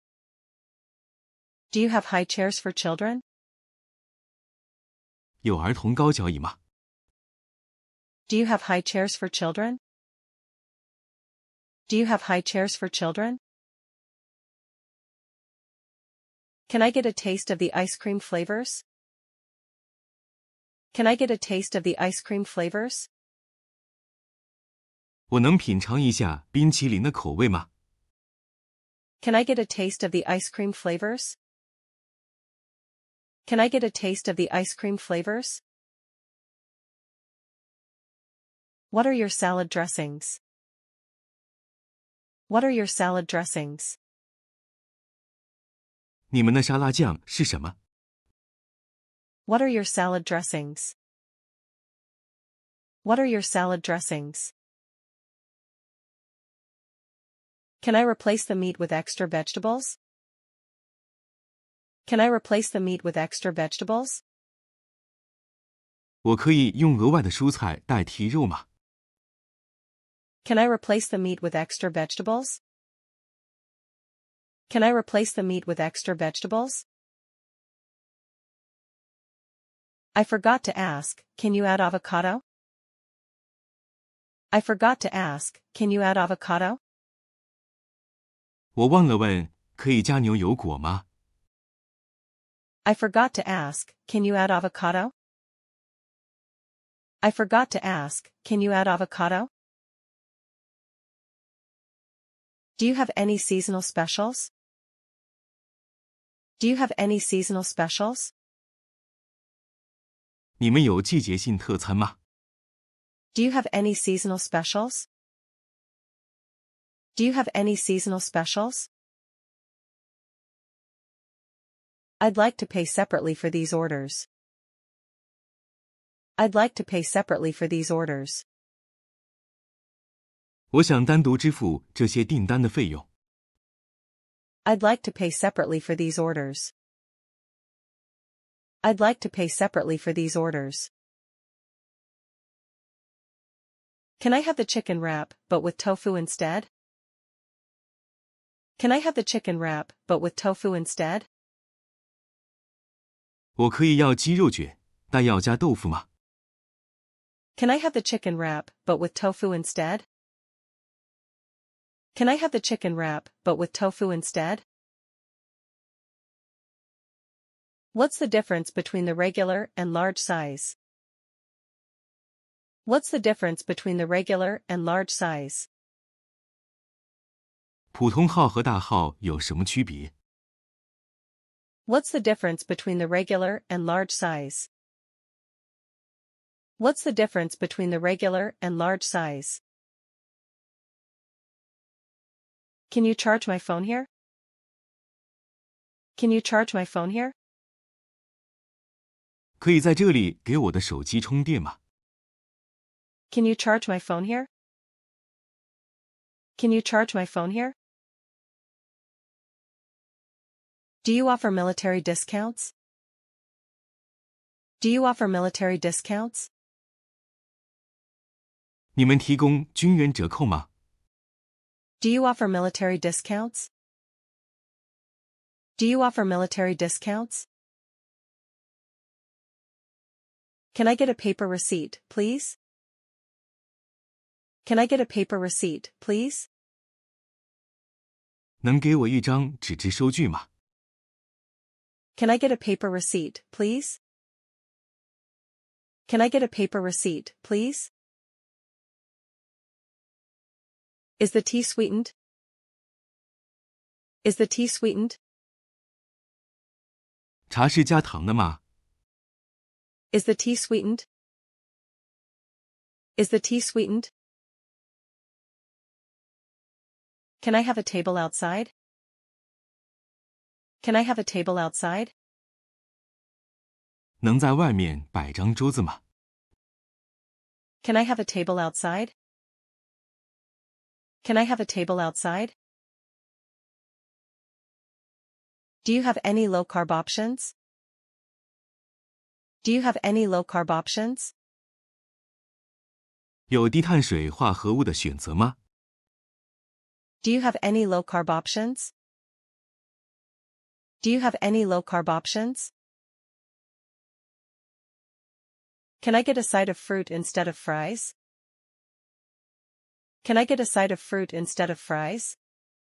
Do you have high chairs for children? 有儿童高脚椅吗？ Do you have high chairs for children? Do you have high chairs for children? Can I get a taste of the ice cream flavors? Can I get a taste of the ice cream flavors? 我能品尝一下冰淇淋的口味吗？ Can I get a taste of the ice cream flavors? Can I get a taste of the ice cream flavors? What are your salad dressings? What are your salad dressings? 你们的沙拉酱是什么？ What are your salad dressings? What are your salad dressings? Can I replace the meat with extra vegetables? Can I replace the meat with extra vegetables? 我可以用额外的蔬菜代替肉吗？ Can I replace the meat with extra vegetables? Can I replace the meat with extra vegetables? I forgot to ask, can you add avocado? I forgot to ask, can you add avocado? 我忘了问，可以加牛油果吗？ I forgot to ask, can you add avocado? I forgot to ask, can you add avocado? Do you have any seasonal specials? Do you have any seasonal specials? 你们有季节性特餐吗？ Do you have any seasonal specials? Do you have any seasonal specials? I'd like to pay separately for these orders. I'd like to pay separately for these orders. 我想单独支付这些订单的费用。 I'd like to pay separately for these orders. I'd like to pay separately for these orders. Can I have the chicken wrap, but with tofu instead? Can I have the chicken wrap, but with tofu instead? 我可以要鸡肉卷，但要加豆腐吗？ Can I have the chicken wrap, but with tofu instead? Can I have the chicken wrap, but with tofu instead? What's the difference between the regular and large size? What's the difference between the regular and large size? 普通号和大号有什么区别？ What's the difference between the regular and large size? What's the difference between the regular and large size? Can you charge my phone here? Can you charge my phone here? 可以在这里给我的手机充电吗？ Can you charge my phone here? Can you charge my phone here? Do you offer military discounts? Do you offer military discounts? 你们提供军人折扣吗？ Do you offer military discounts? Do you offer military discounts? Can I get a paper receipt, please? Can I get a paper receipt, please? 能给我一张纸质收据吗？ Can I get a paper receipt, please? Can I get a paper receipt, please? Is the tea sweetened? Is the tea sweetened? 茶是加糖的吗？ Is the tea sweetened? Is the tea sweetened? Can I have a table outside? Can I have a table outside? 能在外面摆张桌子吗？ Can I have a table outside? Can I have a table outside? Do you have any low-carb options? Do you have any low-carb options? 有低碳水化合物的选择吗？ Do you have any low-carb options? Do you have any low-carb options? Can I get a side of fruit instead of fries? Can I get a side of fruit instead of fries?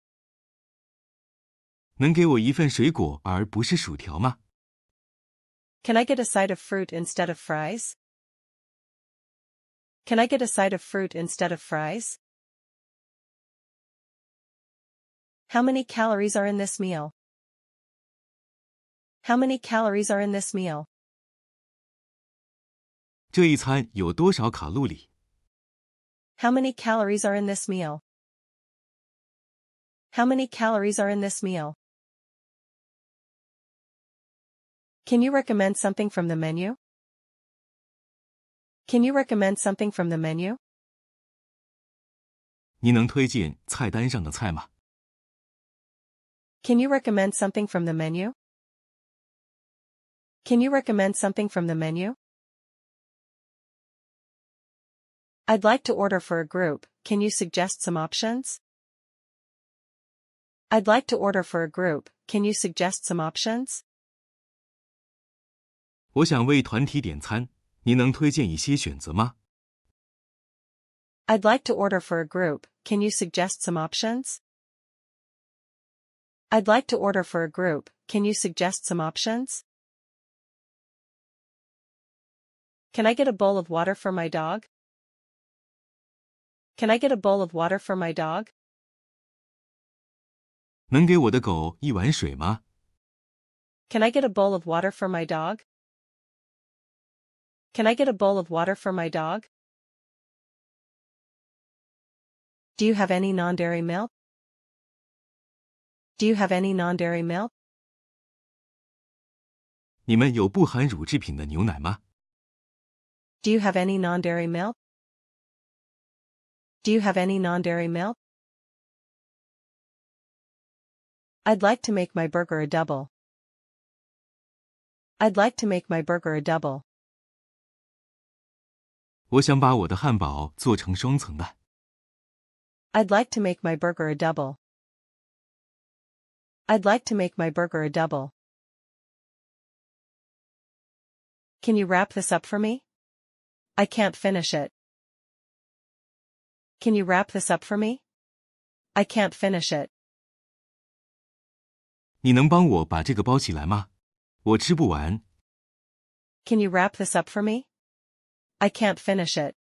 能给我一份水果而不是薯条吗？ Can I get a side of fruit instead of fries? Can I get a side of fruit instead of fries? How many calories are in this meal? How many calories are in this meal? 这一餐有多少卡路里？ How many calories are in this meal? How many calories are in this meal? Can you recommend something from the menu? Can you recommend something from the menu? 你能推荐菜单上的菜吗？ Can you recommend something from the menu? Can you recommend something from the menu? I'd like to order for a group, can you suggest some options? I'd like to order for a group, can you suggest some options? 我想为团体点餐，您能推荐一些选择吗？ I'd like to order for a group, can you suggest some options? I'd like to order for a group, can you suggest some options? Can I get a bowl of water for my dog? Can I get a bowl of water for my dog? 能给我的狗一碗水吗？ Can I get a bowl of water for my dog? Can I get a bowl of water for my dog? Do you have any non-dairy milk? Do you have any non-dairy milk? 你们有不含乳制品的牛奶吗？ Do you have any non-dairy milk? Do you have any non-dairy milk? I'd like to make my burger a double. I'd like to make my burger a double. 我想把我的汉堡做成双层的。 I'd like to make my burger a double. I'd like to make my burger a double. Can you wrap this up for me? I can't finish it. Can you wrap this up for me? I can't finish it. 你能帮我把这个包起来吗？我吃不完。 Can you wrap this up for me? I can't finish it.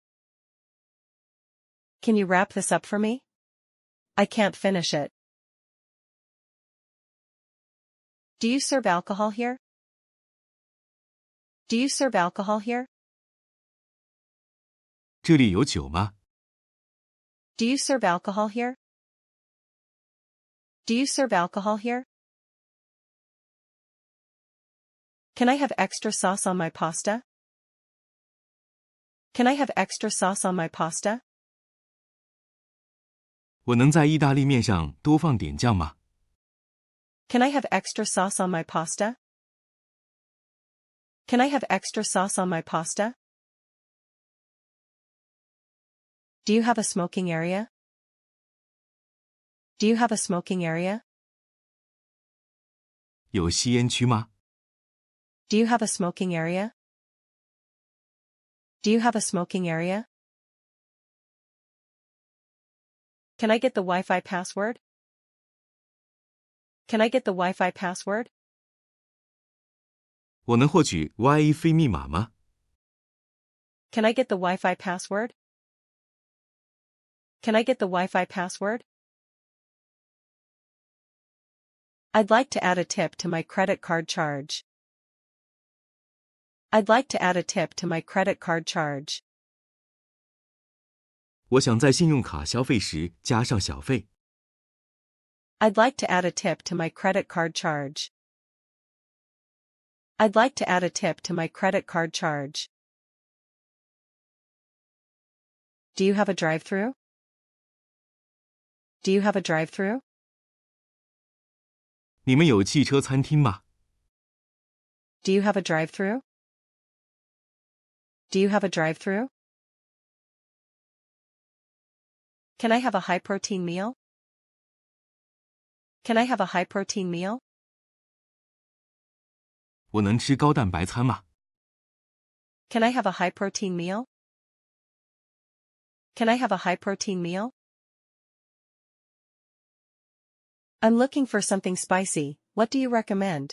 Can you wrap this up for me? I can't finish it. Do you serve alcohol here? Do you serve alcohol here? 这里有酒吗？ Do you serve alcohol here? Do you serve alcohol here? Can I have extra sauce on my pasta? Can I have extra sauce on my pasta? 我能在意大利面上多放点酱吗？ Can I have extra sauce on my pasta? Can I have extra sauce on my pasta? Do you have a smoking area? Do you have a smoking area? 有吸烟区吗？ Do you have a smoking area? Do you have a smoking area? Can I get the Wi-Fi password? Can I get the Wi-Fi password? 我能获取 Wi-Fi 密码吗？ Can I get the Wi-Fi password? Can I get the Wi-Fi password? I'd like to add a tip to my credit card charge. I'd like to add a tip to my credit card charge. 我想在信用卡消费时加上小费。 I'd like to add a tip to my credit card charge. I'd like to add a tip to my credit card charge. Do you have a drive-thru? Do you have a drive-thru? 你们有汽车餐厅吗？ Do you have a drive-thru? Do you have a drive-thru? Can I have a high-protein meal? Can I have a high-protein meal? 我能吃高蛋白餐吗？ Can I have a high-protein meal? Can I have a high-protein meal? I'm looking for something spicy. What do you recommend?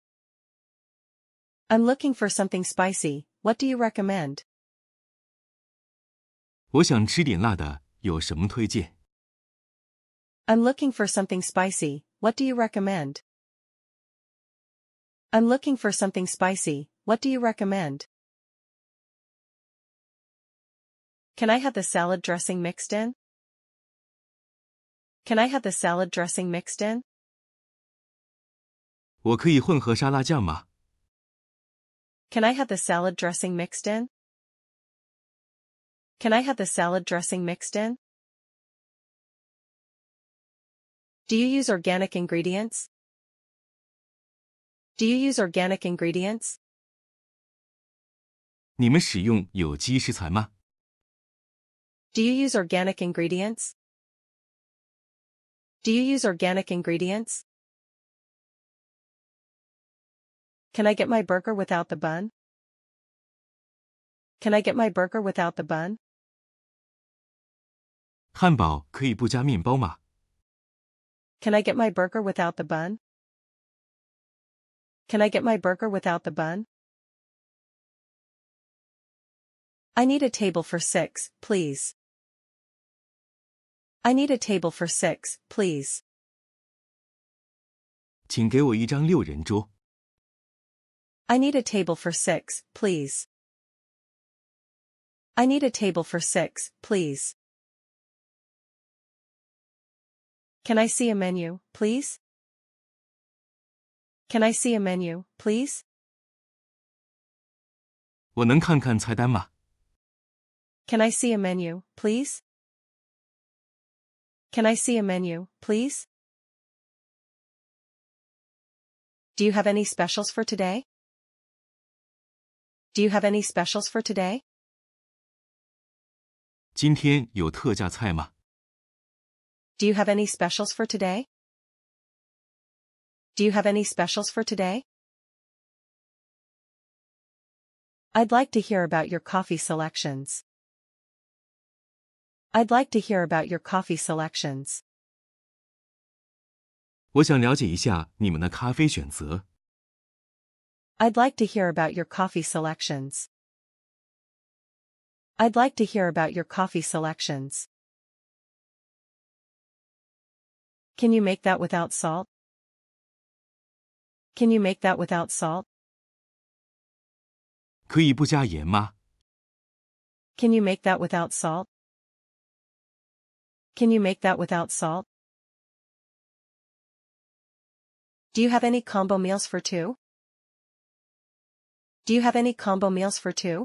I'm looking for something spicy. What do you recommend? 我想吃点辣的，有什么推荐？ I'm looking for something spicy. What do you recommend? I'm looking for something spicy. What do you recommend? Can I have the salad dressing mixed in? Can I have the salad dressing mixed in? 我可以混合沙拉酱吗？ Can I have the salad dressing mixed in? Can I have the salad dressing mixed in? Do you use organic ingredients? Do you use organic ingredients? 你们使用有机食材吗？ Do you use organic ingredients? Do you use organic ingredients? Can I get my burger without the bun? Can I get my burger without the bun? 汉堡可以不加面包吗？ Can I get my burger without the bun? Can I get my burger without the bun? I need a table for six, please. I need a table for six, please. 请给我一张六人桌。 I need a table for six, please. I need a table for six, please. Can I see a menu, please? Can I see a menu, please? 我能看看菜单吗？ Can I see a menu, please? Can I see a menu, please? Do you have any specials for today? Do you have any specials for today? 今天有特价菜吗？ Do you have any specials for today? Do you have any specials for today? I'd like to hear about your coffee selections. I'd like to hear about your coffee selections. 我想了解一下你们的咖啡选择。 I'd like to hear about your coffee selections. I'd like to hear about your coffee selections. Can you make that without salt? Can you make that without salt? 可以不加盐吗？ Can you make that without salt? Can you make that without salt? Do you have any combo meals for two? Do you have any combo meals for two?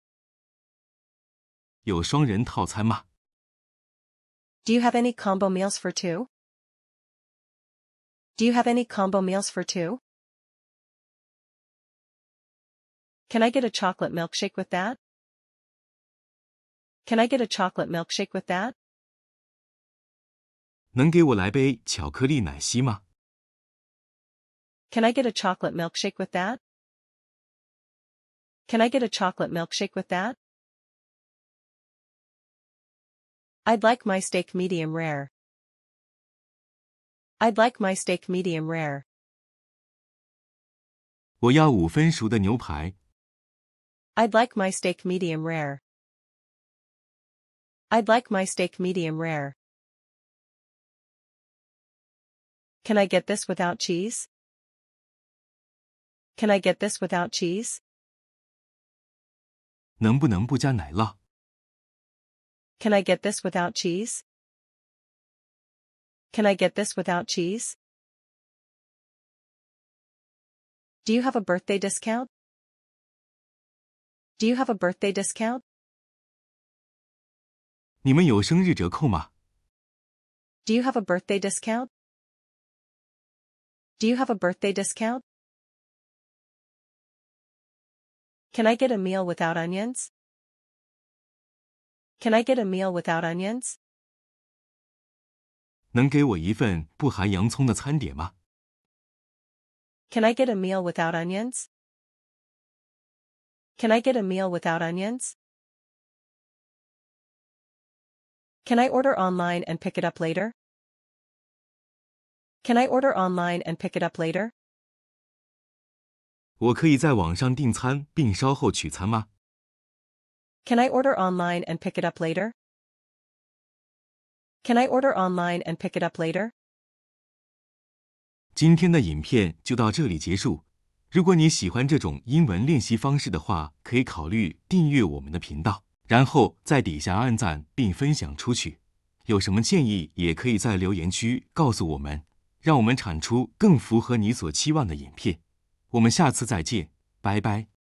有双人套餐吗？ Do you have any combo meals for two? Do you have any combo meals for two? Can I get a chocolate milkshake with that? Can I get a chocolate milkshake with that? 能给我来杯巧克力奶昔吗？ Can I get a chocolate milkshake with that? Can I get a chocolate milkshake with that? I'd like my steak medium rare. I'd like my steak medium rare. 我要五分熟的牛排。 I'd like my steak medium rare. I'd like my steak medium rare. Can I get this without cheese? Can I get this without cheese? 能不能不加奶酪？ Can I get this without cheese? Can I get this without cheese? Do you have a birthday discount? Do you have a birthday discount? 你们有生日折扣吗？ Do you have a birthday discount? Do you have a birthday discount? Can I get a meal without onions? Can I get a meal without onions? 能给我一份不含洋葱的餐点吗？ Can I get a meal without onions? Can I get a meal without onions? Can I order online and pick it up later? Can I order online and pick it up later? 我可以在网上订餐并稍后取餐吗？ Can I order online and pick it up later? Can I order online and pick it up later? 今天的影片就到这里结束。如果你喜欢这种英文练习方式的话，可以考虑订阅我们的频道，然后在底下按赞并分享出去。有什么建议也可以在留言区告诉我们，让我们产出更符合你所期望的影片。我们下次再见，拜拜。